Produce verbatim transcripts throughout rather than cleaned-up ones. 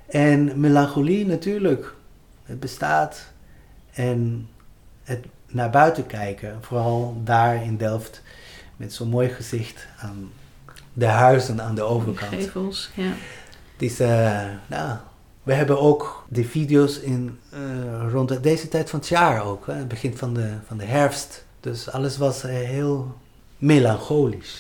En melancholie natuurlijk. Het bestaat. En het naar buiten kijken. Vooral daar in Delft. Met zo'n mooi gezicht aan de huizen aan de overkant. De gevels, ja. Het is, uh, nou, we hebben ook de video's in, uh, rond deze tijd van het jaar ook. Hè? Het begin van de, van de herfst. Dus alles was uh, heel melancholisch.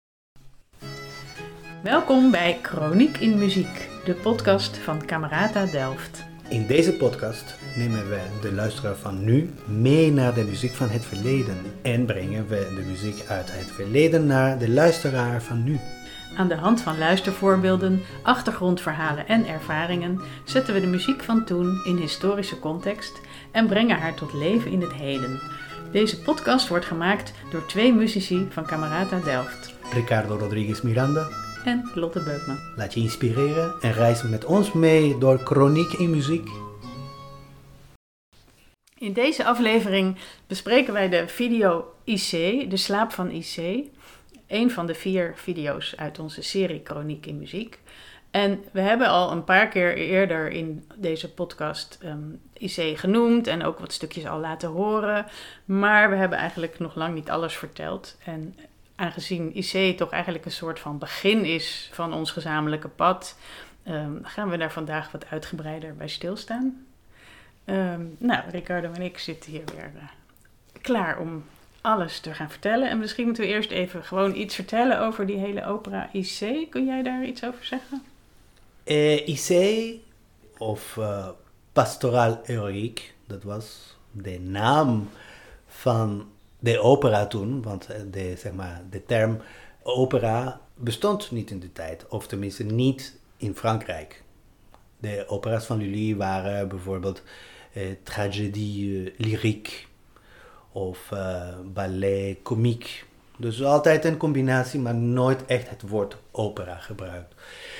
Welkom bij Chroniek in Muziek, de podcast van Camerata Delft. In deze podcast nemen we de luisteraar van nu mee naar de muziek van het verleden. En brengen we de muziek uit het verleden naar de luisteraar van nu. Aan de hand van luistervoorbeelden, achtergrondverhalen en ervaringen zetten we de muziek van toen in historische context en brengen haar tot leven in het heden. Deze podcast wordt gemaakt door twee muzici van Camerata Delft. Ricardo Rodriguez Miranda en Lotte Beukman. Laat je inspireren en reis met ons mee door Chroniek in Muziek. In deze aflevering bespreken wij de video I C, de slaap van I C. Een van de vier video's uit onze serie Chroniek in Muziek. En we hebben al een paar keer eerder in deze podcast um, I C genoemd en ook wat stukjes al laten horen. Maar we hebben eigenlijk nog lang niet alles verteld. En aangezien I C toch eigenlijk een soort van begin is van ons gezamenlijke pad, um, gaan we daar vandaag wat uitgebreider bij stilstaan. Um, nou, Ricardo en ik zitten hier weer uh, klaar om alles te gaan vertellen. En misschien moeten we eerst even gewoon iets vertellen over die hele opera I C. Kun jij daar iets over zeggen? Uh, I C, of uh, Pastoraal Heroïque, dat was de naam van de opera toen. Want de, zeg maar, de term opera bestond niet in de tijd. Of tenminste niet in Frankrijk. De opera's van Lully waren bijvoorbeeld uh, tragédie uh, lyrique of uh, ballet comique. Dus altijd een combinatie, maar nooit echt het woord opera gebruikt.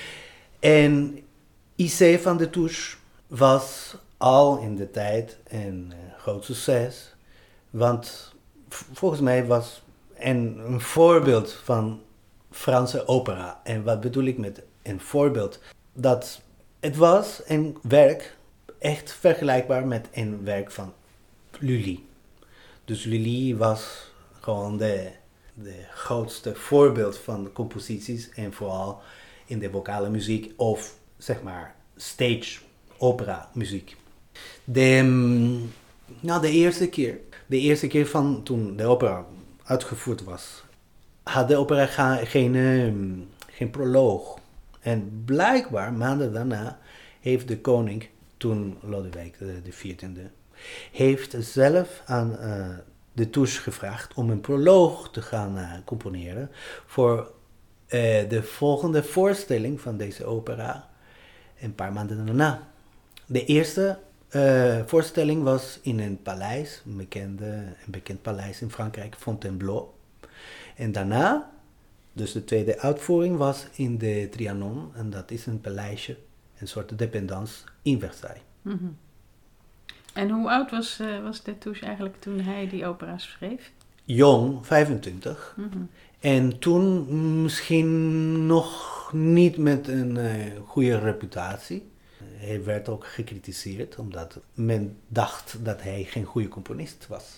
En I C van de Touche was al in de tijd een uh, groot succes. Want v- volgens mij was een, een voorbeeld van Franse opera. En wat bedoel ik met een voorbeeld? Dat het was een werk echt vergelijkbaar met een werk van Lully. Dus Lully was gewoon de, de grootste voorbeeld van composities en vooral in de vocale muziek of zeg maar stage opera muziek. De, nou, de eerste keer, de eerste keer van toen de opera uitgevoerd was, had de opera ga, geen, uh, geen proloog. En blijkbaar maanden daarna heeft de koning, toen Lodewijk de veertiende, heeft zelf aan uh, de Touche gevraagd om een proloog te gaan uh, componeren voor uh, de volgende voorstelling van deze opera een paar maanden daarna. De eerste uh, voorstelling was in een paleis, een, bekende, een bekend paleis in Frankrijk, Fontainebleau. En daarna, dus de tweede uitvoering was in de Trianon, en dat is een paleisje, een soort dependance in Versailles. Mm-hmm. En hoe oud was, uh, was de Touche eigenlijk toen hij die opera's schreef? Jong, vijfentwintig. Mm-hmm. En toen misschien nog niet met een uh, goede reputatie. Hij werd ook gekritiseerd omdat men dacht dat hij geen goede componist was.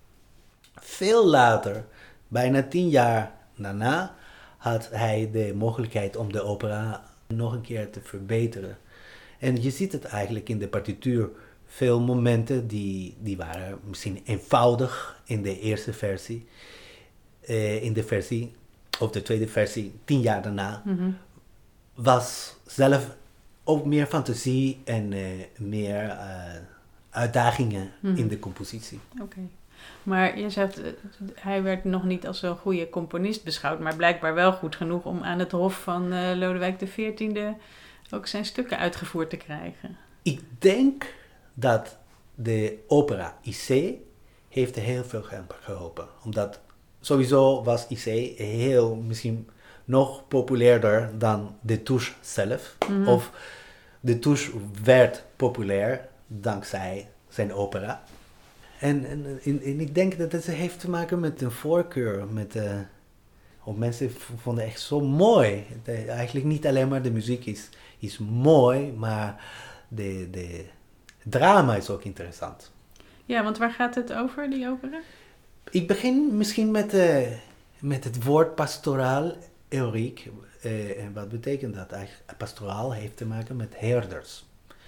Veel later, bijna tien jaar daarna, had hij de mogelijkheid om de opera nog een keer te verbeteren. En je ziet het eigenlijk in de partituur. Veel momenten die, die waren misschien eenvoudig in de eerste versie. Uh, in de versie, of de tweede versie, tien jaar daarna, mm-hmm. was zelf ook meer fantasie en uh, meer uh, uitdagingen mm-hmm. in de compositie. Oké. Okay. Maar je zegt, uh, hij werd nog niet als een goede componist beschouwd, maar blijkbaar wel goed genoeg om aan het hof van uh, Lodewijk de veertiende ook zijn stukken uitgevoerd te krijgen. Ik denk dat de opera I C heeft heel veel geholpen. Omdat sowieso was I C heel misschien nog populairder dan de Touche zelf. Mm-hmm. Of de Touche werd populair dankzij zijn opera. En, en, en, en ik denk dat het heeft te maken met een voorkeur, met, uh, Of mensen v- vonden echt zo mooi. De- eigenlijk niet alleen maar de muziek is, is mooi, maar de, de drama is ook interessant. Ja, want waar gaat het over, die opera? Ik begin misschien met, eh, met het woord pastoraal euriek. Eh, en wat betekent dat eigenlijk? Pastoraal heeft te maken met herders.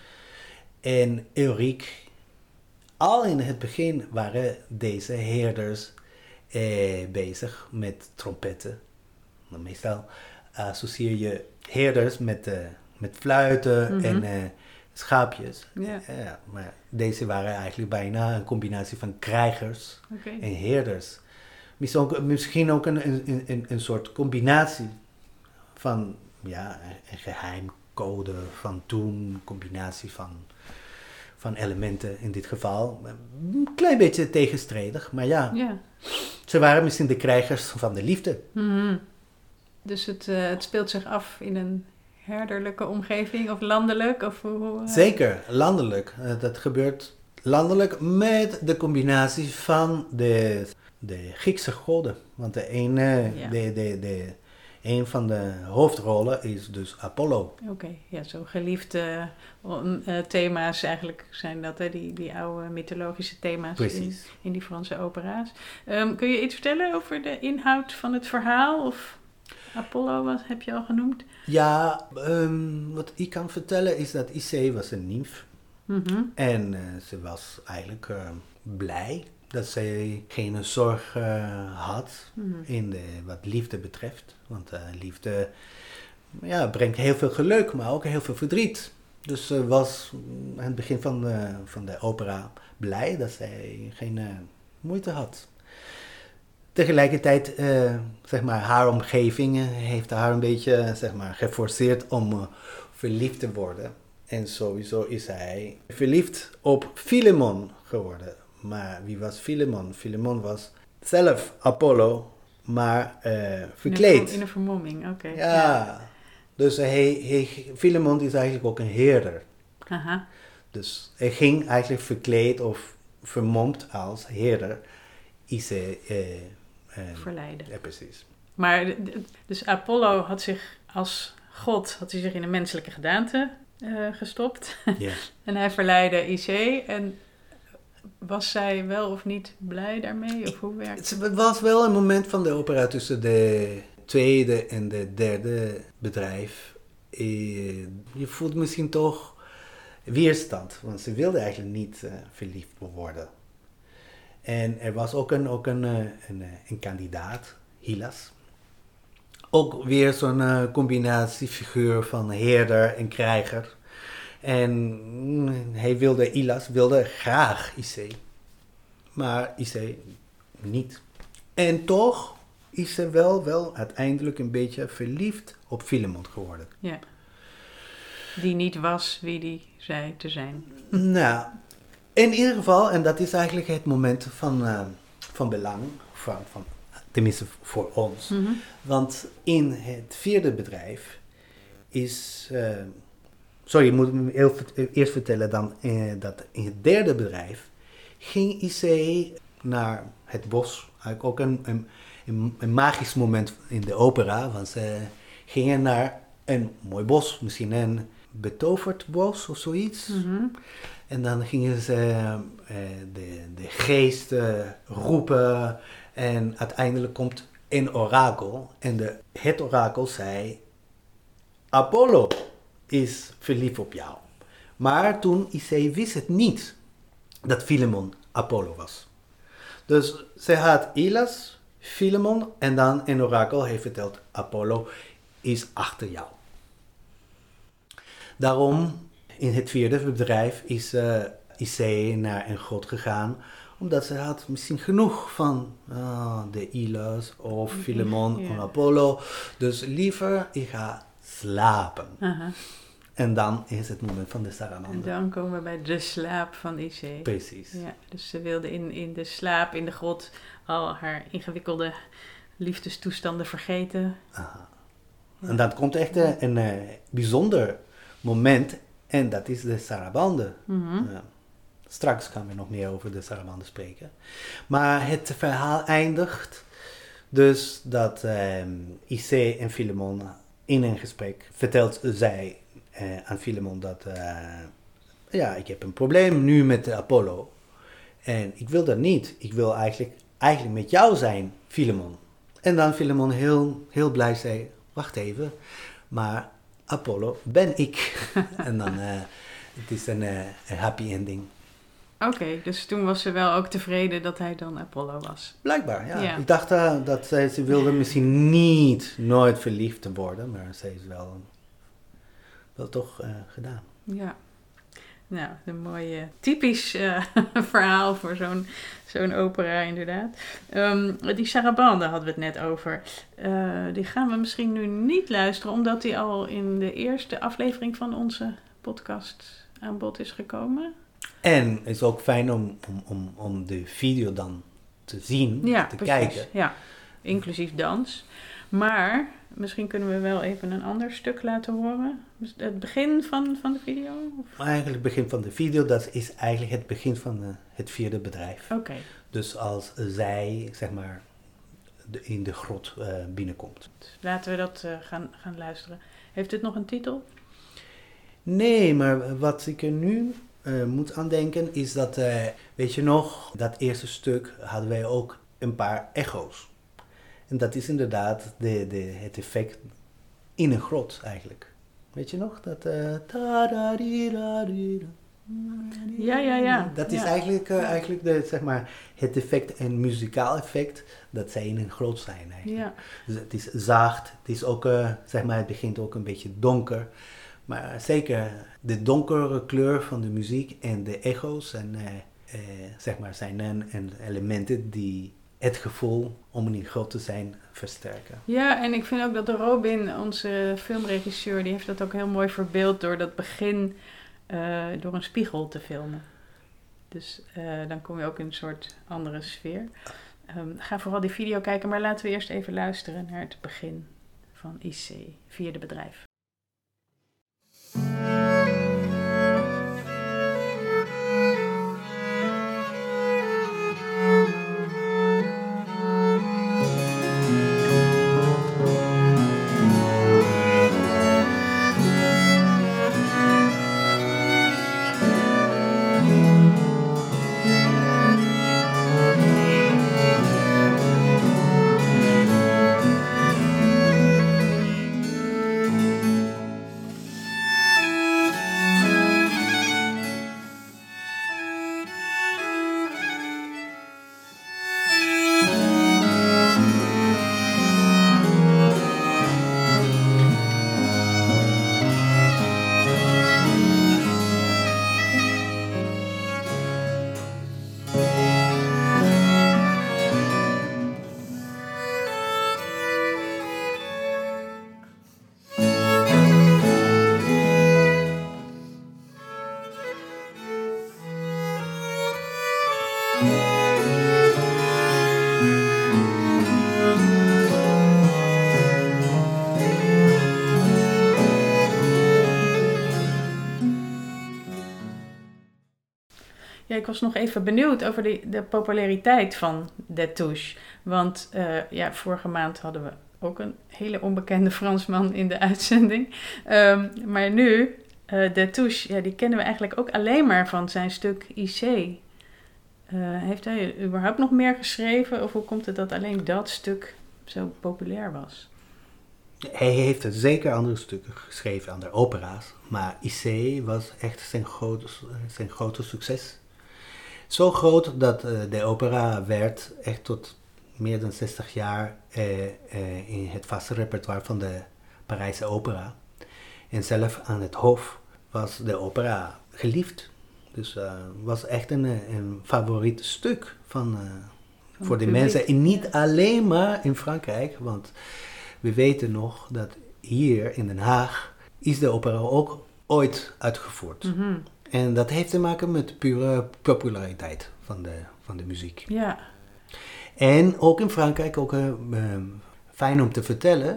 En euriek, al in het begin waren deze herders eh, bezig met trompetten. Meestal associeer je herders met, eh, met fluiten Mhm. en eh, schaapjes. Ja. Ja, maar deze waren eigenlijk bijna een combinatie van krijgers Oké. en herders. Misschien ook, misschien ook een, een, een, een soort combinatie van ja, een geheimcode van toen, combinatie van, van elementen in dit geval. Een klein beetje tegenstrijdig, maar ja, Ja. ze waren misschien de krijgers van de liefde. Mhm. Dus het, eh, het speelt zich af in een herderlijke omgeving of landelijk? Of hoe, eh? Zeker, landelijk. Uh, dat gebeurt landelijk met de combinatie van de, de Griekse goden. Want de ene, Ja. de, de, de, een van de hoofdrollen is dus Apollo. Oké, ja, zo geliefde uh, thema's eigenlijk zijn dat, hè? Die, die oude mythologische thema's in, Precies. in die Franse opera's. Um, kun je iets vertellen over de inhoud van het verhaal? Of Apollo, wat heb je al genoemd? Ja, um, wat ik kan vertellen is dat Icé was een nimf. Mm-hmm. En uh, ze was eigenlijk uh, blij dat zij geen zorg uh, had Mm-hmm. in de, wat liefde betreft. Want uh, liefde ja, brengt heel veel geluk, maar ook heel veel verdriet. Dus ze was aan het begin van de, van de opera blij dat zij geen uh, moeite had. Tegelijkertijd, uh, zeg maar, haar omgeving heeft haar een beetje, zeg maar, geforceerd om uh, verliefd te worden. En sowieso is hij verliefd op Philemon geworden. Maar wie was Philemon? Philemon was zelf Apollo, maar uh, verkleed. In een, in een vermomming, oké. Okay. Ja, ja. dus hij, hij, Philemon is eigenlijk ook een herder. Aha. Dus hij ging eigenlijk verkleed of vermomd als herder. Is hij... Uh, En, verleiden. Ja, precies. Maar dus Apollo had zich als god, had hij zich in een menselijke gedaante uh, gestopt. Yeah. En hij verleidde Icé. En was zij wel of niet blij daarmee? Of hoe werkt het? Het was wel een moment van de opera tussen de tweede en de derde bedrijf. Je voelt misschien toch weerstand, want ze wilde eigenlijk niet uh, verliefd worden. En er was ook een, ook een, een, een kandidaat, Hylas. Ook weer zo'n uh, combinatiefiguur van herder en krijger. En mm, hij wilde, Hylas wilde graag Icé. Maar Icé niet. En toch is ze wel, wel uiteindelijk een beetje verliefd op Philemon geworden. Ja. Die niet was wie die zei te zijn. Nou... In ieder geval, en dat is eigenlijk het moment van, uh, van belang, van, van, tenminste voor ons. Mm-hmm. Want in het vierde bedrijf is... Uh, sorry, ik moet me eerst vertellen dan uh, dat in het derde bedrijf ging Icé naar het bos. Eigenlijk ook een, een, een, een magisch moment in de opera, want ze gingen naar een mooi bos, misschien een betoverd bos of zoiets. Mm-hmm. En dan gingen ze uh, de, de geesten roepen en uiteindelijk komt een orakel. En de, het orakel zei, Apollo is verliefd op jou. Maar toen Icé wist het niet dat Philemon Apollo was. Dus ze had Hylas, Philemon en dan een orakel heeft verteld, Apollo is achter jou. Daarom... In het vierde bedrijf is uh, Icé naar een god gegaan, omdat ze had misschien genoeg van uh, de Hylas of Philemon yeah. of Apollo. Dus liever, ik ga slapen. Uh-huh. En dan is het moment van de Saramande. En dan komen we bij de slaap van Icé. Precies. Ja, dus ze wilde in, in de slaap, in de grot, al haar ingewikkelde liefdestoestanden vergeten. Aha. Ja. En dat komt echt een, een, een bijzonder moment. En dat is de Sarabande. Mm-hmm. Ja. Straks gaan we nog meer over de Sarabande spreken. Maar het verhaal eindigt Dus dat um, Issei en Philemon in een gesprek vertelt zij uh, aan Philemon dat uh, ja, ik heb een probleem nu met Apollo. En ik wil dat niet. Ik wil eigenlijk, eigenlijk met jou zijn, Philemon. En dan Philemon heel, heel blij zei, wacht even, maar Apollo ben ik. En dan uh, het is een, uh, een happy ending. Oké, okay, dus toen was ze wel ook tevreden dat hij dan Apollo was. Blijkbaar, ja. ja. Ik dacht uh, dat zij, ze wilde misschien niet nooit verliefd te worden, maar ze is wel, wel toch uh, gedaan. Ja, nou, een mooie, typisch uh, verhaal voor zo'n, zo'n opera inderdaad. Um, die Sarabande hadden we het net over. Uh, die gaan we misschien nu niet luisteren, omdat die al in de eerste aflevering van onze podcast aan bod is gekomen. En het is ook fijn om, om, om, om de video dan te zien, ja, te precies. kijken. Ja, inclusief dans. Maar misschien kunnen we wel even een ander stuk laten horen. Het begin van, van de video? Of? Eigenlijk het begin van de video, dat is eigenlijk het begin van de, het vierde bedrijf. Oké. Okay. Dus als zij, zeg maar, de, in de grot uh, binnenkomt. Laten we dat uh, gaan, gaan luisteren. Heeft het nog een titel? Nee, maar wat ik er nu uh, moet aan denken is dat, uh, weet je nog, dat eerste stuk hadden wij ook een paar echo's. En dat is inderdaad de, de, het effect in een grot eigenlijk. Weet je nog? Dat, uh, ja, ja, ja. Dat is ja. eigenlijk, uh, eigenlijk de, zeg maar, het effect en muzikaal effect dat zij in een grot zijn eigenlijk. Ja. Dus het is zacht, het is ook, uh, zeg maar, het begint ook een beetje donker. Maar zeker de donkere kleur van de muziek en de echo's en, uh, uh, zeg maar, zijn een, een elementen die het gevoel om in een grot te zijn versterken. Ja, en ik vind ook dat Robin, onze filmregisseur, die heeft dat ook heel mooi verbeeld door dat begin uh, door een spiegel te filmen. Dus uh, dan kom je ook in een soort andere sfeer. Um, ga vooral die video kijken, maar laten we eerst even luisteren naar het begin van Issei, vierde bedrijf. Ja, ik was nog even benieuwd over de, de populariteit van Destouches. Want uh, ja, vorige maand hadden we ook een hele onbekende Fransman in de uitzending. Um, maar nu, uh, Destouches, ja, die kennen we eigenlijk ook alleen maar van zijn stuk Issei. Uh, heeft hij überhaupt nog meer geschreven? Of hoe komt het dat alleen dat stuk zo populair was? Hij heeft zeker andere stukken geschreven, andere opera's. Maar Issei was echt zijn grote, zijn grote succes. Zo groot dat uh, de opera werd echt tot meer dan zestig jaar uh, uh, in het vaste repertoire van de Parijse opera. En zelf aan het hof was de opera geliefd. Dus het uh, was echt een, een favoriet stuk van, uh, van voor de publiek, mensen. En niet ja. alleen maar in Frankrijk, want we weten nog dat hier in Den Haag is de opera ook ooit uitgevoerd. Mm-hmm. En dat heeft te maken met de pure populariteit van de, van de muziek. Ja. En ook in Frankrijk, ook uh, fijn om te vertellen,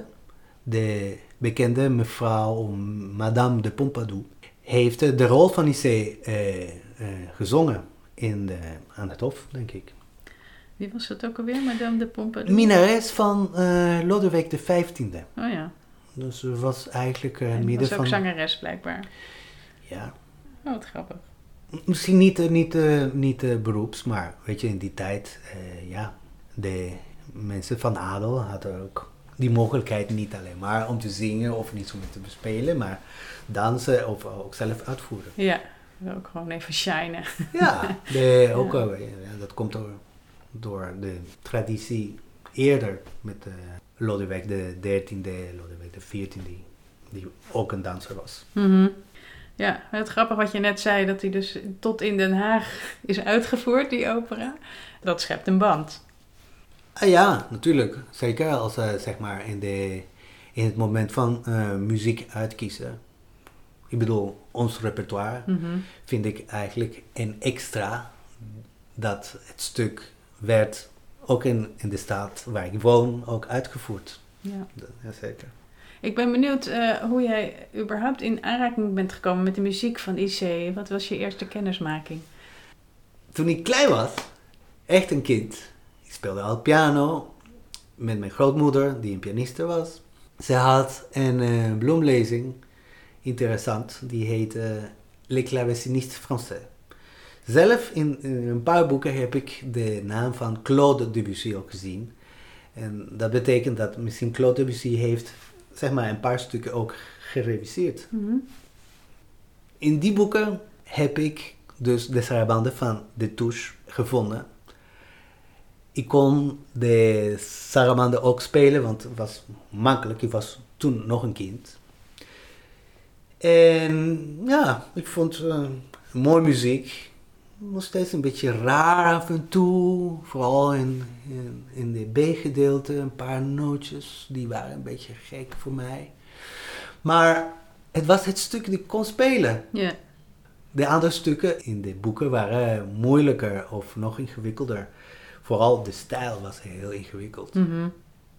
de bekende mevrouw Madame de Pompadour heeft uh, de rol van Issei uh, uh, gezongen in de, aan het hof, denk ik. Wie was dat ook alweer, Madame de Pompadour? Minares van uh, Lodewijk de vijftiende. Oh ja. Dus ze was eigenlijk uh, en midden was ook van... zangeres blijkbaar. Ja. Oh, wat grappig. Misschien niet, uh, niet, uh, niet uh, beroeps, maar weet je, in die tijd, uh, ja, de mensen van adel hadden ook die mogelijkheid niet alleen maar om te zingen of niet zo te bespelen, maar dansen of ook zelf uitvoeren. Ja, ook gewoon even shinen. Ja, de, ook, ja. Uh, ja, dat komt door, door de traditie eerder met uh, Lodewijk de dertiende, Lodewijk de veertiende, die, die ook een danser was. Mm-hmm. Ja, het grappig wat je net zei, dat hij dus tot in Den Haag is uitgevoerd, die opera. Dat schept een band. Ah, ja, natuurlijk. Zeker als uh, zeg maar in, de, in het moment van uh, muziek uitkiezen. Ik bedoel, ons repertoire Mm-hmm. vind ik eigenlijk een extra dat het stuk werd ook in, in de stad waar ik woon ook uitgevoerd. Ja, ja zeker. Ik ben benieuwd uh, hoe jij überhaupt in aanraking bent gekomen met de muziek van I C. Wat was je eerste kennismaking? Toen ik klein was, echt een kind, ik speelde al piano met mijn grootmoeder, die een pianiste was. Ze had een uh, bloemlezing, interessant, die heette Les Clavecinistes Français. Zelf in, in een paar boeken heb ik de naam van Claude Debussy ook gezien. En dat betekent dat misschien Claude Debussy heeft zeg maar een paar stukken ook gereviseerd. Mm-hmm. In die boeken heb ik dus de sarabande van de Touche gevonden. Ik kon de sarabande ook spelen, want het was makkelijk. Ik was toen nog een kind. En ja, ik vond uh, mooie muziek. Nog steeds een beetje raar af en toe. Vooral in, in, in de B-gedeelte, een paar nootjes. Die waren een beetje gek voor mij. Maar het was het stuk die ik kon spelen. Yeah. De andere stukken in de boeken waren moeilijker of nog ingewikkelder. Vooral de stijl was heel ingewikkeld. Mm-hmm.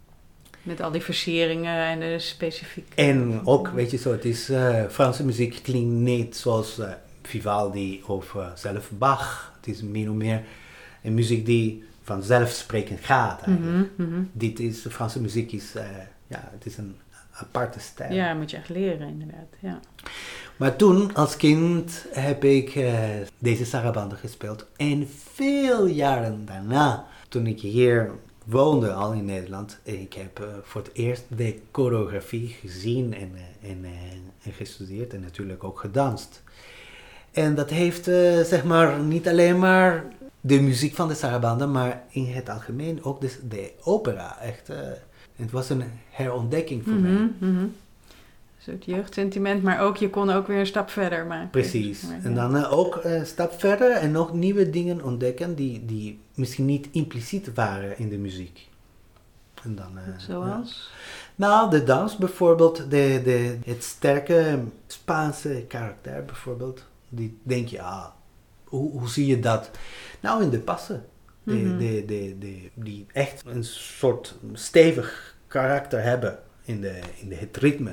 Met al die versieringen en de specifieke... En ook, weet je zo, het is uh, Franse muziek klinkt niet zoals uh, Vivaldi of uh, zelf Bach. Het is min of meer een muziek die vanzelfsprekend gaat eigenlijk. Mm-hmm, mm-hmm. Dit is, de Franse muziek is, uh, ja, het is een aparte stijl. Ja, moet je echt leren inderdaad, ja. Maar toen, als kind, heb ik uh, deze sarabande gespeeld. En veel jaren daarna, toen ik hier woonde, al in Nederland, ik heb uh, voor het eerst de choreografie gezien en, uh, en, uh, en gestudeerd en natuurlijk ook gedanst. En dat heeft, uh, zeg maar, niet alleen maar de muziek van de sarabande, maar in het algemeen ook de, de opera. Echt, uh, het was een herontdekking voor mm-hmm, mij. Mm-hmm. Een soort jeugdsentiment, maar ook je kon ook weer een stap verder maken. Precies. Maar, ja. En dan uh, ook een uh, stap verder en nog nieuwe dingen ontdekken die, die misschien niet impliciet waren in de muziek. En dan, uh, Zoals? Ja. Nou, de dans bijvoorbeeld, de, de, het sterke Spaanse karakter bijvoorbeeld. Die denk je, ah, hoe, hoe zie je dat? Nou, in de passen. De, Mm-hmm. de, de, de, die echt een soort stevig karakter hebben in, de, in de, het ritme.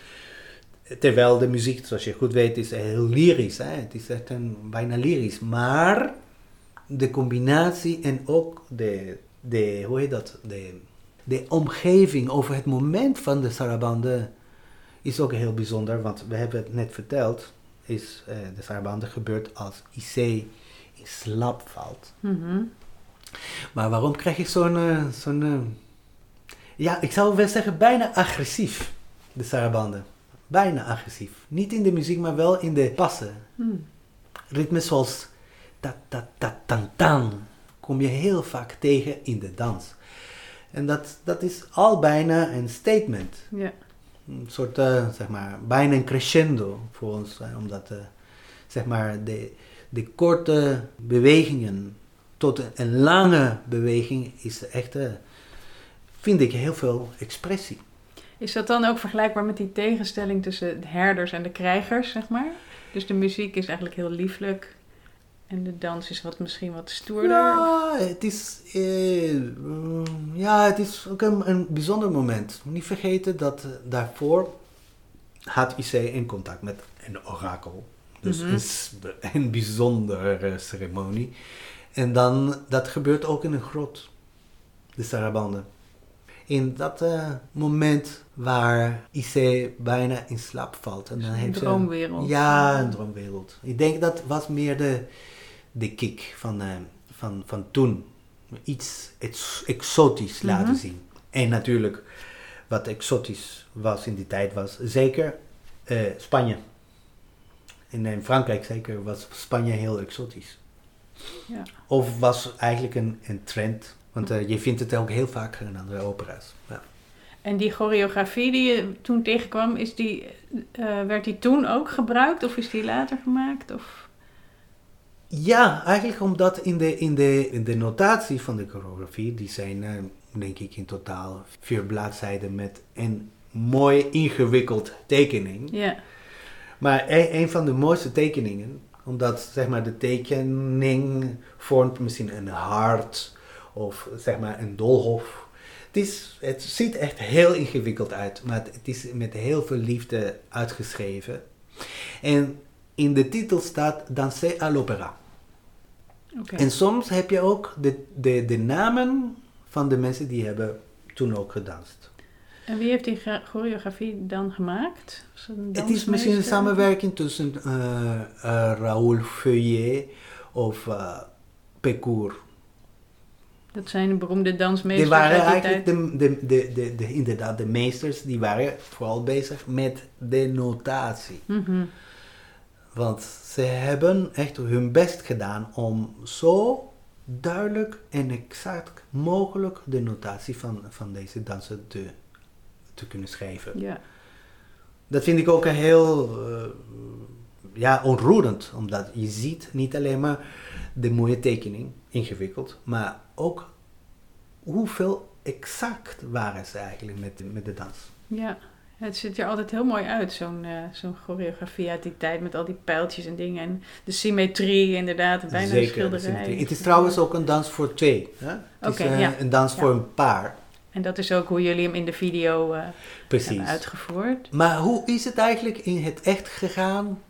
Terwijl de muziek, zoals je goed weet, is heel lyrisch. Hè? Het is echt een, bijna lyrisch. Maar de combinatie en ook de, de, hoe heet dat? De, de omgeving over het moment van de sarabande is ook heel bijzonder. Want we hebben het net verteld, is uh, de sarabande gebeurt als I C in slaap valt. Mm-hmm. Maar waarom krijg ik zo'n, uh, zo'n uh, ja, ik zou wel zeggen bijna agressief, de sarabande. Bijna agressief. Niet in de muziek, maar wel in de passen. Mm. Ritmes zoals ta ta ta tan tan kom je heel vaak tegen in de dans. En dat, dat is al bijna een statement. Yeah. Een soort, uh, zeg maar, bijna een crescendo voor ons. Hè, omdat, uh, zeg maar, de, de korte bewegingen tot een, een lange beweging is echt, uh, vind ik, heel veel expressie. Is dat dan ook vergelijkbaar met die tegenstelling tussen de herders en de krijgers, zeg maar? Dus de muziek is eigenlijk heel lieflijk en de dans is wat, misschien wat stoerder? Ja, het is, uh, um, ja, het is ook een, een bijzonder moment. Niet vergeten dat uh, daarvoor had I C in contact met een orakel. Dus Mm-hmm. een, een bijzondere ceremonie. En dan, dat gebeurt ook in een grot, de sarabande. In dat uh, moment waar Issei bijna in slaap valt. En dan een heeft droomwereld. Ze, ja, een droomwereld. Ik denk dat was meer de, de kick van, uh, van, van toen. Iets ex- exotisch laten Mm-hmm. zien. En natuurlijk, wat exotisch was in die tijd was zeker uh, Spanje. En in Frankrijk zeker was Spanje heel exotisch. Ja. Of was eigenlijk een, een trend. Want uh, je vindt het ook heel vaak in andere opera's. Ja. En die choreografie die je toen tegenkwam, is die, uh, werd die toen ook gebruikt of is die later gemaakt? Of? Ja, eigenlijk omdat in de, in, de, in de notatie van de choreografie, die zijn uh, denk ik in totaal vier bladzijden met een mooi ingewikkeld tekening. Ja. Maar een, een van de mooiste tekeningen, omdat zeg maar de tekening vormt misschien een hart of zeg maar een doolhof. Het, is, het ziet echt heel ingewikkeld uit, maar het is met heel veel liefde uitgeschreven. En in de titel staat Danser à l'opéra. Okay. En soms heb je ook de, de, de namen van de mensen die hebben toen ook gedanst. En wie heeft die choreografie dan gemaakt? Het is misschien een samenwerking tussen uh, uh, Raoul Feuillet of uh, Pécourt. Dat zijn de beroemde dansmeesters. Die waren uit die eigenlijk tijd. de, de, de, de, de, inderdaad de meesters, die waren vooral bezig met de notatie. Mm-hmm. Want ze hebben echt hun best gedaan om zo duidelijk en exact mogelijk de notatie van, van deze dansen te, te kunnen schrijven. Ja. Dat vind ik ook een heel uh, ja, onroerend, omdat je ziet niet alleen maar de mooie tekening, ingewikkeld, maar ook hoeveel exact waren ze eigenlijk met, met de dans. Ja, het ziet er altijd heel mooi uit, zo'n, uh, zo'n choreografie uit die tijd met al die pijltjes en dingen en de symmetrie inderdaad, bijna Zeker, een schilderij. Het is trouwens ook een dans voor twee. Hè? Het okay, is uh, ja. een dans voor ja. een paar. En dat is ook hoe jullie hem in de video uh, hebben uitgevoerd. Maar hoe is het eigenlijk in het echt gegaan?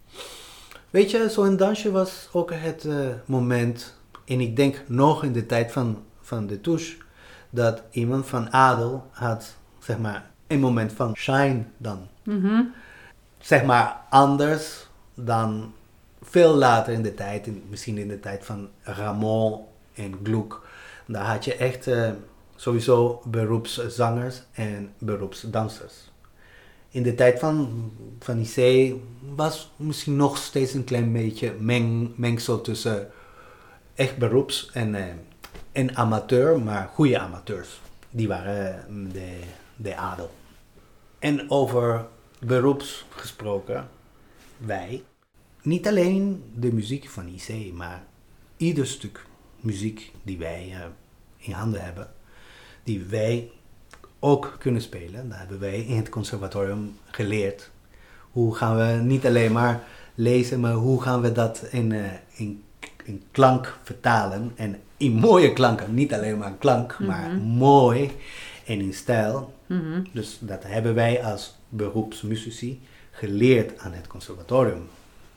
Weet je, zo'n dansje was ook het uh, moment, en ik denk nog in de tijd van, van de Touche, dat iemand van adel had, zeg maar, een moment van shine dan. Mm-hmm. Zeg maar anders dan veel later in de tijd, in, misschien in de tijd van Rameau en Gluck. Daar had je echt uh, sowieso beroepszangers en beroepsdansers. In de tijd van, van Issei was misschien nog steeds een klein beetje meng, mengsel tussen echt beroeps en, uh, en amateur, maar goede amateurs. Die waren uh, de, de adel. En over beroeps gesproken, wij, niet alleen de muziek van Issei, maar ieder stuk muziek die wij uh, in handen hebben, die wij ook kunnen spelen. Dat hebben wij in het conservatorium geleerd. Hoe gaan we niet alleen maar lezen, maar hoe gaan we dat in, uh, in, in klank vertalen. En in mooie klanken, niet alleen maar klank, mm-hmm. maar mooi en in stijl. Mm-hmm. Dus dat hebben wij als beroepsmuzici geleerd aan het conservatorium.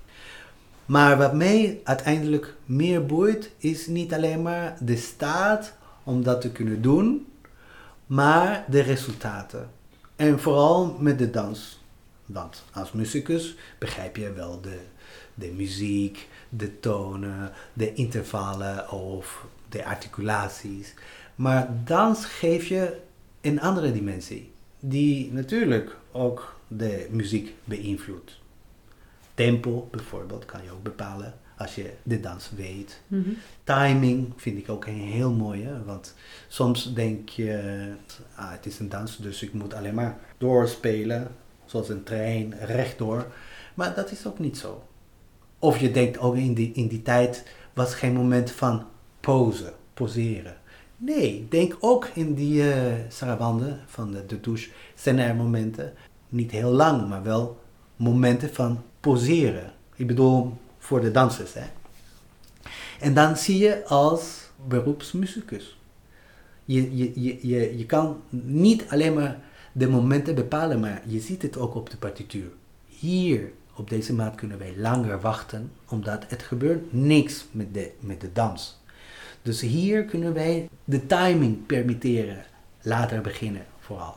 Maar wat mij uiteindelijk meer boeit, is niet alleen maar de staat om dat te kunnen doen, maar de resultaten. En vooral met de dans. Want als muzikus begrijp je wel de, de muziek, de tonen, de intervallen of de articulaties. Maar dans geeft je een andere dimensie, die natuurlijk ook de muziek beïnvloedt. Tempo bijvoorbeeld kan je ook bepalen als je de dans weet. Mm-hmm. Timing vind ik ook een heel mooie, want soms denk je, ah, het is een dans, dus ik moet alleen maar doorspelen, zoals een trein, rechtdoor. Maar dat is ook niet zo. Of je denkt ook in die, in die tijd was geen moment van pose, poseren. Nee, denk ook in die uh, sarabande van de, de Touche zijn er momenten, niet heel lang, maar wel momenten van poseren. Ik bedoel, voor de dansers, hè. En dan zie je als beroepsmuzikus. Je, je, je, je, je kan niet alleen maar de momenten bepalen, maar je ziet het ook op de partituur. Hier, op deze maat kunnen wij langer wachten, omdat het gebeurt niks met de, met de dans. Dus hier kunnen wij de timing permitteren, later beginnen vooral.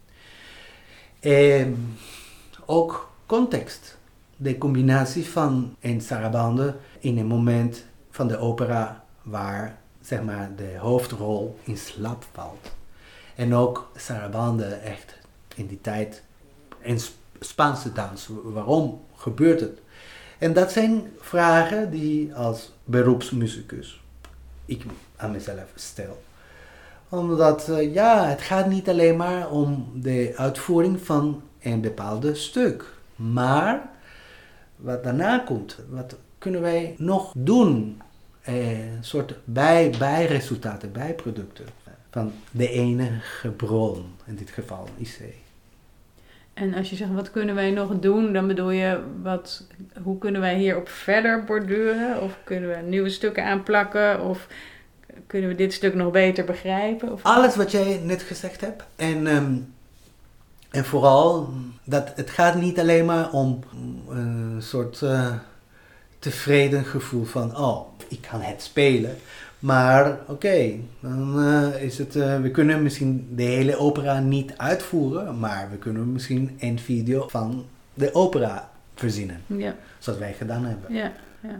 En ook context. De combinatie van een sarabande in een moment van de opera waar zeg maar, de hoofdrol in slaap valt. En ook sarabande echt in die tijd een Spaanse dans. Waarom gebeurt het? En dat zijn vragen die als beroepsmuzikus ik aan mezelf stel. Omdat uh, ja, het gaat niet alleen maar om de uitvoering van een bepaalde stuk. Maar wat daarna komt, wat kunnen wij nog doen? Een soort bij, bijresultaten, bijproducten van de enige bron, in dit geval I C. En als je zegt, wat kunnen wij nog doen, dan bedoel je, wat, hoe kunnen wij hierop verder borduren? Of kunnen we nieuwe stukken aanplakken? Of kunnen we dit stuk nog beter begrijpen? Of... Alles wat jij net gezegd hebt. En, um, en vooral, dat het gaat niet alleen maar om een soort uh, tevreden gevoel van, oh, ik kan het spelen. Maar oké, okay, dan uh, is het, uh, we kunnen misschien de hele opera niet uitvoeren, maar we kunnen misschien een video van de opera verzinnen. Ja. Zoals wij gedaan hebben. Ja, ja.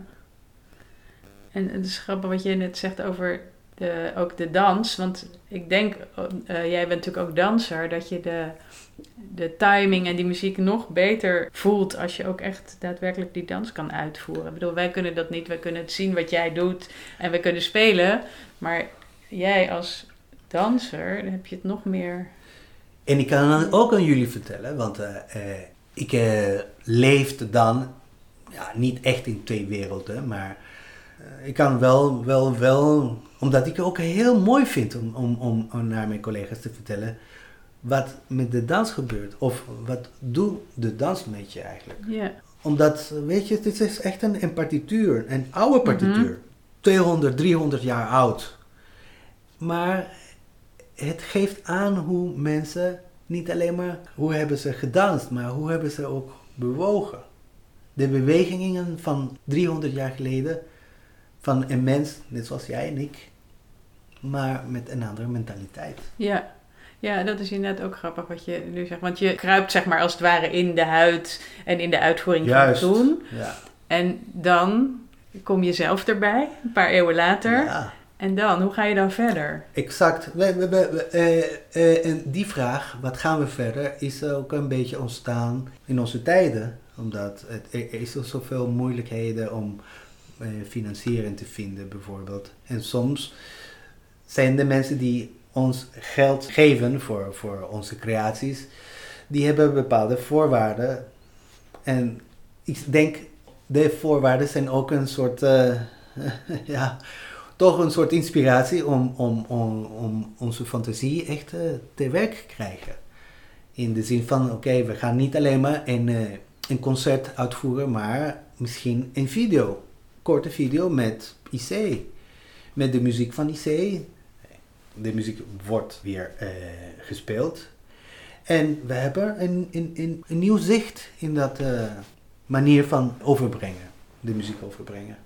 En het is grappig wat je net zegt over de, ook de dans, want ik denk, uh, jij bent natuurlijk ook danser, dat je de, de timing en die muziek nog beter voelt als je ook echt daadwerkelijk die dans kan uitvoeren. Ik bedoel, wij kunnen dat niet, wij kunnen het zien wat jij doet en we kunnen spelen, maar jij als danser, dan heb je het nog meer... En ik kan dan ook aan jullie vertellen, want uh, uh, ik uh, leefde dan, ja, niet echt in twee werelden, maar uh, ik kan wel, wel, wel, omdat ik het ook heel mooi vind om, om, om, om naar mijn collega's te vertellen wat met de dans gebeurt. Of wat doet de dans met je eigenlijk. Yeah. Omdat, weet je, dit is echt een, een partituur, een oude partituur. Mm-hmm. tweehonderd, driehonderd jaar oud. Maar het geeft aan hoe mensen, niet alleen maar hoe hebben ze gedanst, maar hoe hebben ze ook bewogen. De bewegingen van driehonderd jaar geleden, van een mens, net zoals jij en ik, maar met een andere mentaliteit. Ja. Ja, dat is inderdaad ook grappig wat je nu zegt. Want je kruipt zeg maar als het ware in de huid en in de uitvoering Juist, van toen. Ja. En dan kom je zelf erbij, een paar eeuwen later. Ja. En dan, hoe ga je dan verder? Exact. We, we, we, uh, uh, en die vraag, wat gaan we verder, is ook een beetje ontstaan in onze tijden. Omdat het, er is er zoveel moeilijkheden om uh, financiering te vinden bijvoorbeeld. En soms zijn de mensen die ons geld geven voor, voor onze creaties, die hebben bepaalde voorwaarden. En ik denk, de voorwaarden zijn ook een soort, uh, ja, toch een soort inspiratie om, om, om, om onze fantasie echt uh, te werk te krijgen. In de zin van, oké, okay, we gaan niet alleen maar een, uh, een concert uitvoeren, maar misschien een video, korte video met I C, met de muziek van I C. De muziek wordt weer uh, gespeeld. En we hebben een, een, een, een nieuw zicht in dat uh, manier van overbrengen. De muziek overbrengen.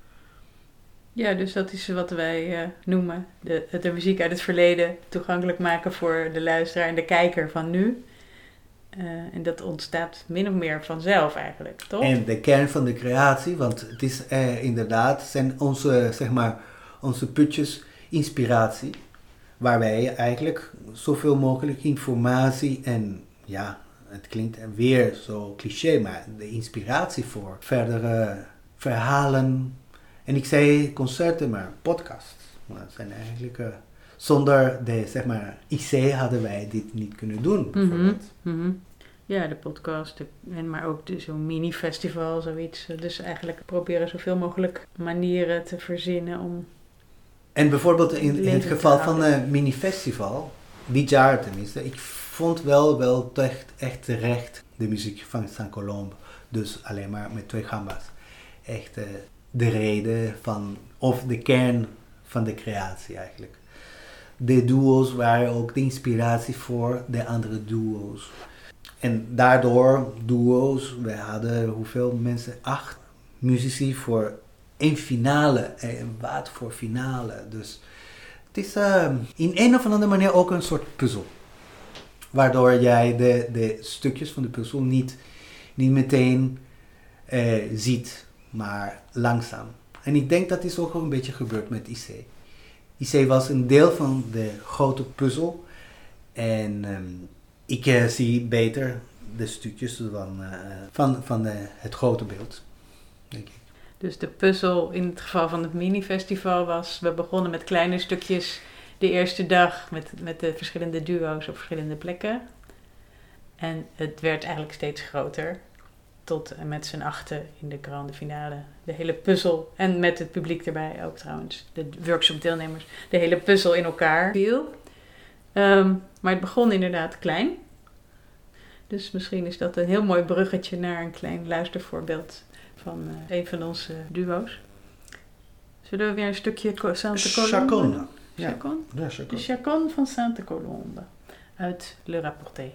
Ja, dus dat is wat wij uh, noemen de, de muziek uit het verleden toegankelijk maken voor de luisteraar en de kijker van nu. Uh, en dat ontstaat min of meer vanzelf eigenlijk, toch? En de kern van de creatie, want het is uh, inderdaad, zijn onze, zeg maar, onze putjes inspiratie. Waar wij eigenlijk zoveel mogelijk informatie en, ja, het klinkt weer zo cliché, maar de inspiratie voor verdere verhalen. En ik zei concerten, maar podcasts. Maar dat zijn eigenlijk, uh, zonder de, zeg maar, I C hadden wij dit niet kunnen doen, bijvoorbeeld. Mm-hmm. Mm-hmm. Ja, de podcast, de, en maar ook de, zo'n mini-festival, zoiets. Dus eigenlijk proberen zoveel mogelijk manieren te verzinnen om... En bijvoorbeeld in, in het geval van een mini-festival, dit jaar tenminste, ik vond wel, wel echt, echt terecht de muziek van San Colombo. Dus alleen maar met twee gamba's. Echt uh, de reden van, of de kern van de creatie eigenlijk. De duo's waren ook de inspiratie voor de andere duo's. En daardoor duo's, we hadden hoeveel mensen? Acht muzici voor één finale. En wat voor finale. Dus het is uh, in een of andere manier ook een soort puzzel. Waardoor jij de, de stukjes van de puzzel niet, niet meteen uh, ziet, maar langzaam. En ik denk dat is ook een beetje gebeurd met I C. I C was een deel van de grote puzzel. En um, ik uh, zie beter de stukjes van, uh, van, van de, het grote beeld, denk ik. Dus de puzzel in het geval van het minifestival was, we begonnen met kleine stukjes de eerste dag met, met de verschillende duo's op verschillende plekken. En het werd eigenlijk steeds groter. Tot en met z'n achten in de grande finale. De hele puzzel. En met het publiek erbij ook trouwens. De workshop-deelnemers. De hele puzzel in elkaar viel. Um, maar het begon inderdaad klein. Dus misschien is dat een heel mooi bruggetje naar een klein luistervoorbeeld van uh, een van onze duo's. Zullen we weer een stukje Sainte Colombe? Chacon. Ja. Chacon? Ja, Chacon. De Chacon van Sainte Colombe. Uit Le Rapporté.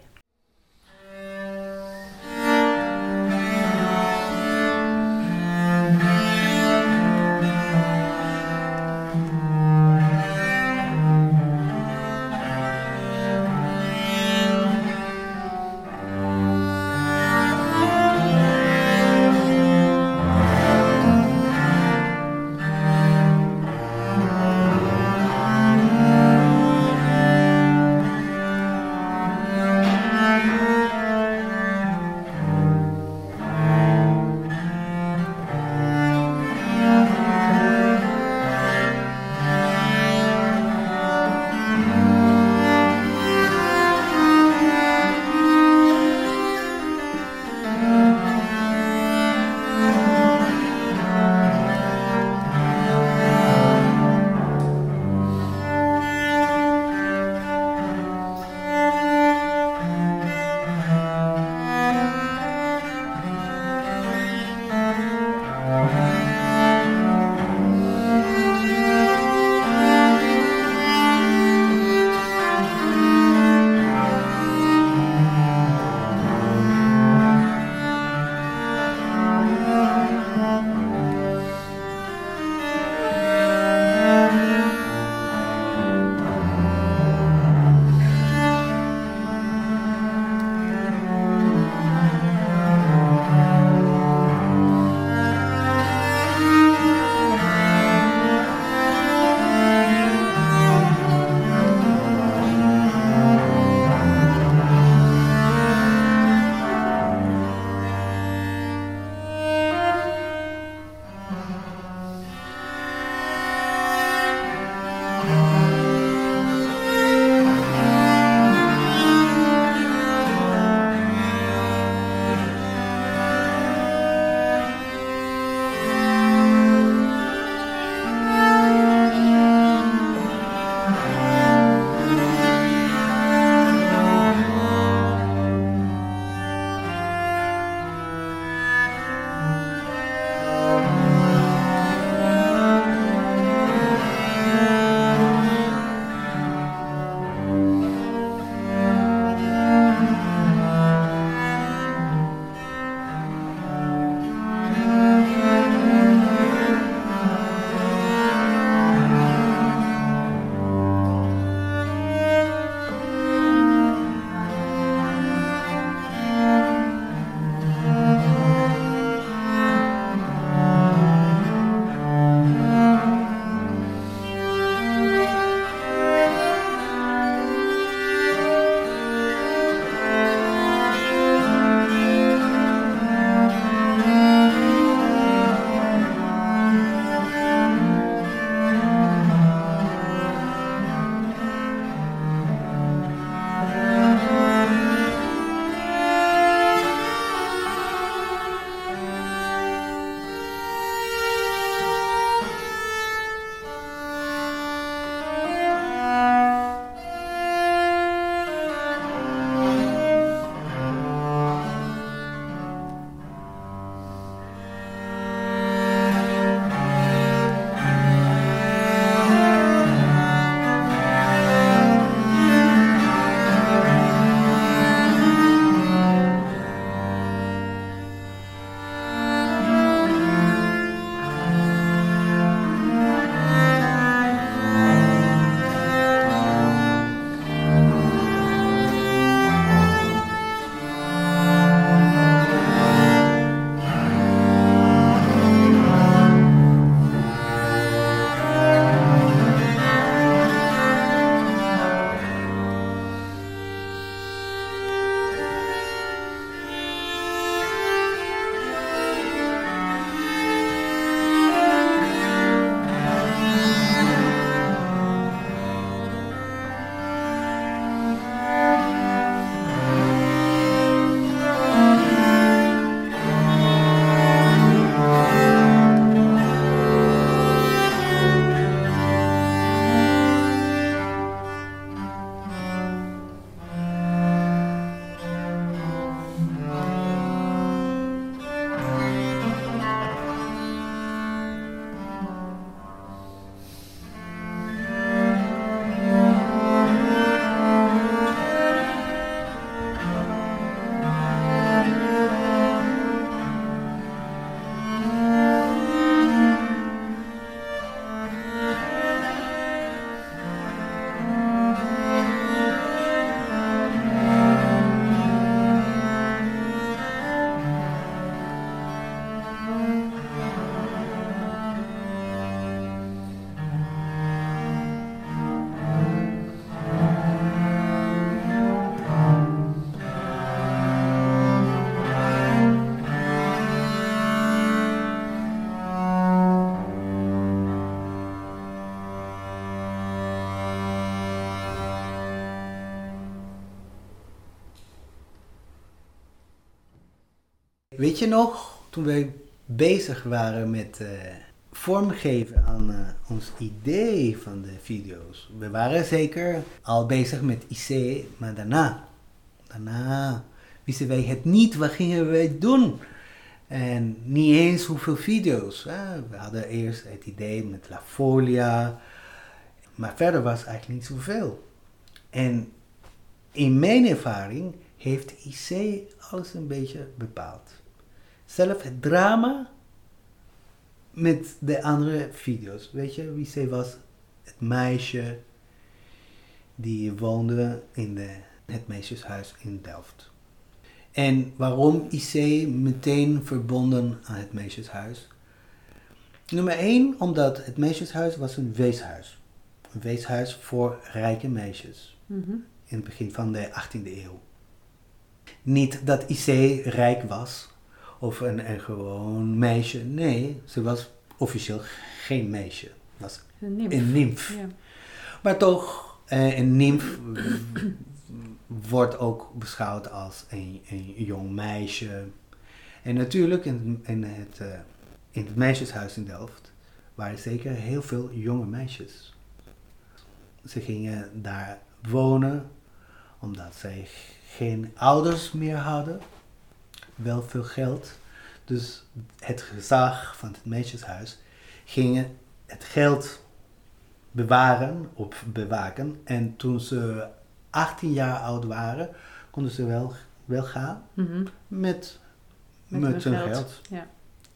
Weet je nog, toen wij bezig waren met uh, vormgeven aan uh, ons idee van de video's. We waren zeker al bezig met I C, maar daarna, daarna wisten wij het niet. Wat gingen wij doen? En niet eens hoeveel video's. Hè? We hadden eerst het idee met La Folia, maar verder was eigenlijk niet zoveel. En in mijn ervaring heeft I C alles een beetje bepaald. Zelf het drama met de andere video's. Weet je, I C was het meisje die woonde in de, het meisjeshuis in Delft. En waarom I C meteen verbonden aan het meisjeshuis? Nummer één, omdat het meisjeshuis was een weeshuis. Een weeshuis voor rijke meisjes. Mm-hmm. In het begin van de achttiende eeuw. Niet dat I C rijk was. Of een, een gewoon meisje. Nee, ze was officieel geen meisje. Was een nimf. Een nimf. Ja. Maar toch, eh, een nimf wordt ook beschouwd als een, een jong meisje. En natuurlijk in, in, het, uh, in het meisjeshuis in Delft waren zeker heel veel jonge meisjes. Ze gingen daar wonen omdat zij geen ouders meer hadden. Wel veel geld. Dus het gezag van het meisjeshuis ging het geld bewaren of bewaken. En toen ze achttien jaar oud waren, konden ze wel, wel gaan mm-hmm. met, met, met hun geld. geld. Ja.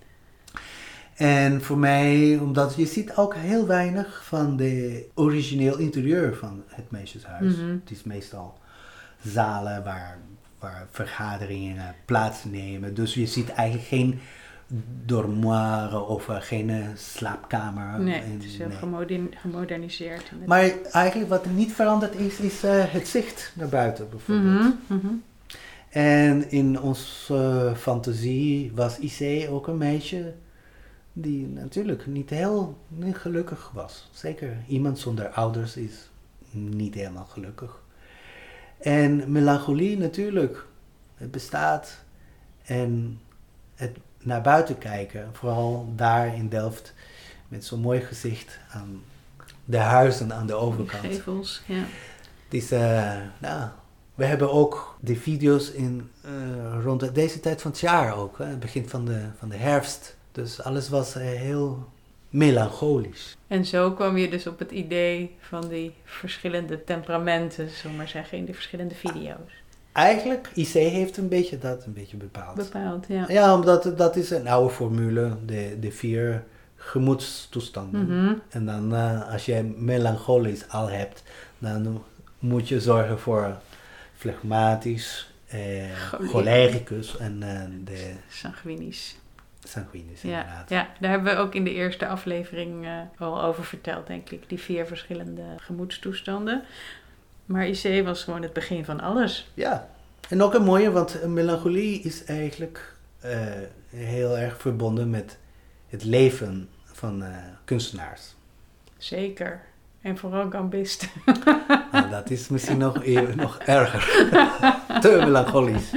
En voor mij, omdat je ziet ook heel weinig van de origineel interieur van het meisjeshuis. Mm-hmm. Het is meestal zalen waar, waar vergaderingen plaatsnemen. Dus je ziet eigenlijk geen dormoire of uh, geen uh, slaapkamer. Nee, het is heel nee. gemodern, gemoderniseerd. Maar eigenlijk wat niet veranderd is, is uh, het zicht naar buiten bijvoorbeeld. Mm-hmm, mm-hmm. En in onze uh, fantasie was I C ook een meisje die natuurlijk niet heel niet gelukkig was. Zeker iemand zonder ouders is niet helemaal gelukkig. En melancholie natuurlijk, het bestaat. En het naar buiten kijken, vooral daar in Delft, met zo'n mooi gezicht aan de huizen aan de overkant. De gevels, ja. Het is, uh, nou, we hebben ook de video's in, uh, rond deze tijd van het jaar ook, hè, het begin van de, van de herfst. Dus alles was uh, heel melancholisch. En zo kwam je dus op het idee van die verschillende temperamenten, zullen we maar zeggen, in de verschillende video's. Eigenlijk, I C heeft een beetje dat een beetje bepaald. Bepaald, ja. Ja, omdat dat is een oude formule, de, de vier gemoedstoestanden. Mm-hmm. En dan uh, als je melancholisch al hebt, dan moet je zorgen voor flegmatisch, eh, cholericus en uh, de sanguinisch. Sanguinisch, ja, inderdaad. Ja, daar hebben we ook in de eerste aflevering uh, al over verteld, denk ik. Die vier verschillende gemoedstoestanden. Maar I C was gewoon het begin van alles. Ja, en ook een mooie, want melancholie is eigenlijk uh, heel erg verbonden met het leven van uh, kunstenaars. Zeker. En vooral gambisten. Nou, dat is misschien nog, nog erger. Te melancholisch.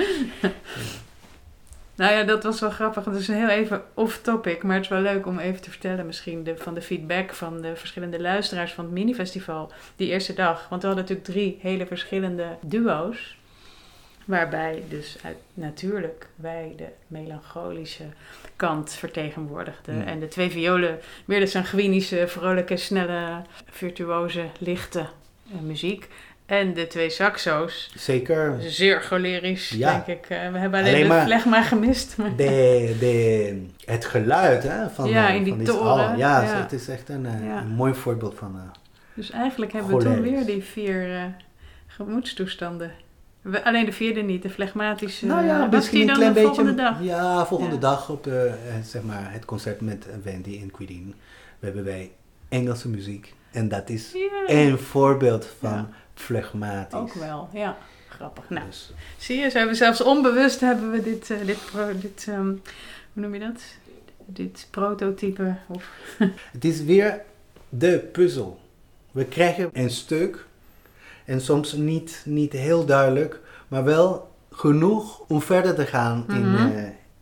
Nou ja, dat was wel grappig. Het is een heel even off-topic, maar het is wel leuk om even te vertellen misschien de, van de feedback van de verschillende luisteraars van het minifestival die eerste dag. Want we hadden natuurlijk drie hele verschillende duo's, waarbij dus uit, natuurlijk wij de melancholische kant vertegenwoordigden. Mm. En de twee violen meer de sanguinische, vrolijke, snelle, virtuoze, lichte uh, muziek. En de twee saxo's. Zeker. Zeer cholerisch, ja. Denk ik. Uh, we hebben alleen, alleen de flegma gemist. Maar de, de, het geluid hè, van, ja, in uh, die van toren. Die ja, ja. Het is echt een, uh, ja. een mooi voorbeeld van uh, Dus eigenlijk hebben cholerisch. We toen weer die vier uh, gemoedstoestanden. We, alleen de vierde niet, de flegmatische. Nou ja, was die dan de volgende beetje, dag? Ja, volgende ja. dag op de, uh, zeg maar, het concert met Wendy en Quidine. We hebben wij Engelse muziek. En dat is ja. een voorbeeld van... Ja. Flegmatisch. Ook wel, ja. Grappig. Nou, dus. Zie je, ze hebben zelfs onbewust hebben we dit, uh, dit, pro, dit um, hoe noem je dat? Dit prototype. Of Het is weer de puzzel. We krijgen een stuk en soms niet, niet heel duidelijk, maar wel genoeg om verder te gaan mm-hmm. in, uh,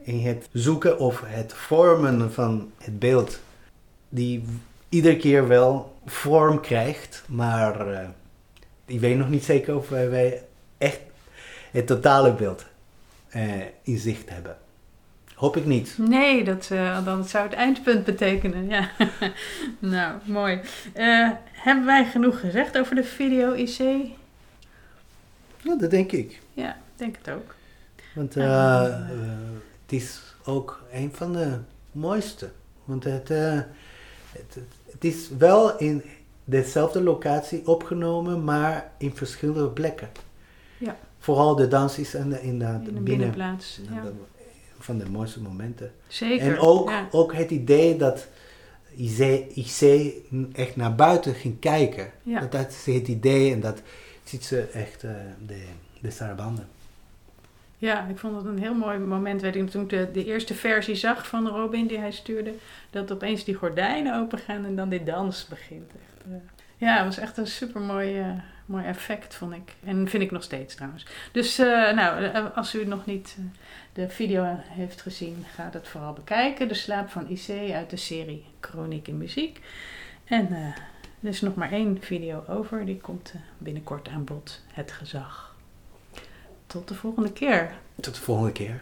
in het zoeken of het vormen van het beeld, die iedere keer wel vorm krijgt, maar uh, ik weet nog niet zeker of wij, wij echt het totale beeld uh, in zicht hebben. Hoop ik niet. Nee, dat, uh, dan zou het eindpunt betekenen. Ja. Nou, mooi. Uh, hebben wij genoeg gezegd over de video-I C? Ja, dat denk ik. Ja, ik denk het ook. Want uh, uh, het is ook een van de mooiste. Want het, uh, het, het is wel in dezelfde locatie opgenomen, maar in verschillende plekken. Ja. Vooral de dans is in de, in de, in de binnen, binnenplaats. in Ja. de, van de mooiste momenten. Zeker. En ook, ja. ook het idee dat I C echt naar buiten ging kijken. Ja. Dat, dat is het idee en dat ziet ze echt uh, de, de sarabande. Ja, ik vond het een heel mooi moment. Weet ik, toen ik de, de eerste versie zag van Robin die hij stuurde, dat opeens die gordijnen open gaan en dan die dans begint. Echt, uh, ja, het was echt een super mooi, uh, mooi effect, vond ik. En vind ik nog steeds trouwens. Dus uh, nou, uh, als u nog niet uh, de video heeft gezien, ga dat vooral bekijken. De slaap van I C uit de serie Kroniek in Muziek. En uh, er is nog maar één video over, die komt uh, binnenkort aan bod. Het gezag. Tot de volgende keer. Tot de volgende keer.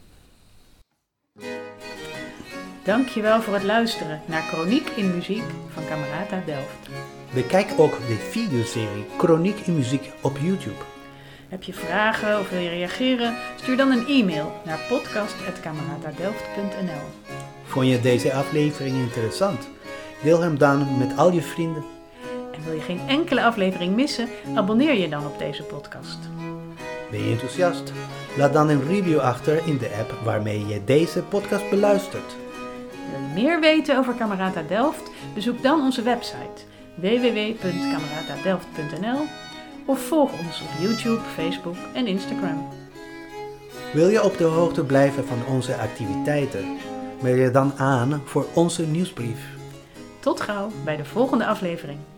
Dankjewel voor het luisteren naar Kroniek in Muziek van Camerata Delft. Bekijk ook de videoserie Kroniek in Muziek op YouTube. Heb je vragen of wil je reageren? Stuur dan een e-mail naar podcast apenstaartje cameratadelft punt n l. Vond je deze aflevering interessant? Deel hem dan met al je vrienden. En wil je geen enkele aflevering missen? Abonneer je dan op deze podcast. Ben je enthousiast? Laat dan een review achter in de app waarmee je deze podcast beluistert. Wil je meer weten over Camerata Delft? Bezoek dan onze website w w w punt cameratadelft punt n l of volg ons op YouTube, Facebook en Instagram. Wil je op de hoogte blijven van onze activiteiten? Meld je dan aan voor onze nieuwsbrief. Tot gauw bij de volgende aflevering.